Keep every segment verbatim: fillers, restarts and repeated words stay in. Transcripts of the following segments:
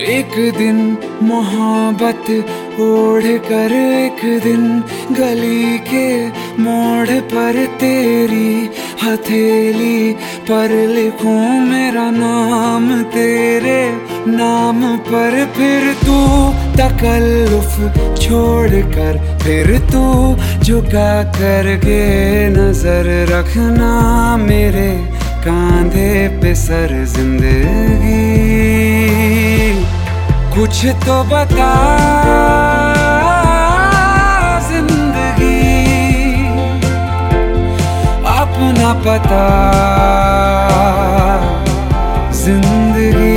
एक दिन मोहब्बत ओढ़ कर एक दिन गली के मोड़ पर तेरी हथेली पर लिखूं मेरा नाम तेरे नाम पर। फिर तू तकल्लुफ छोड़ कर फिर तू झुका करके नजर रखना मेरे कांधे पे सर। जिंदगी कुछ तो बता जिंदगी अपना पता जिंदगी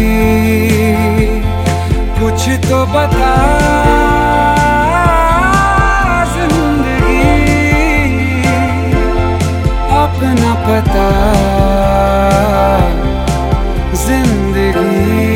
कुछ तो बता जिंदगी अपना पता जिंदगी।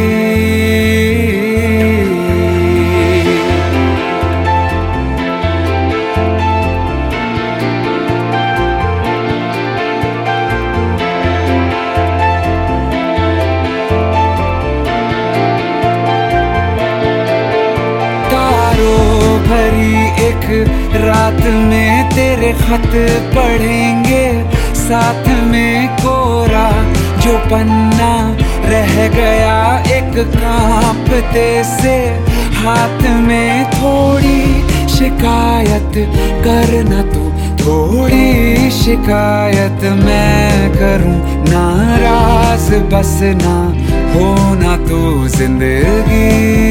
भरी एक रात में तेरे खत पढ़ेंगे साथ में कोरा जो पन्ना रह गया एक कांपते से हाथ में। थोड़ी शिकायत करना तू थोड़ी शिकायत मैं करूं नाराज बस ना होना तू जिंदगी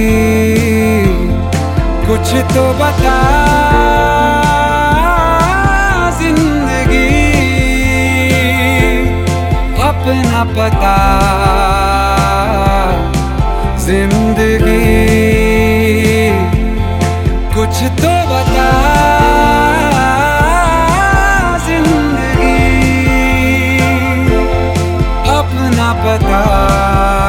कुछ तो बता जिंदगी अपना पता जिंदगी कुछ तो बता जिंदगी अपना पता।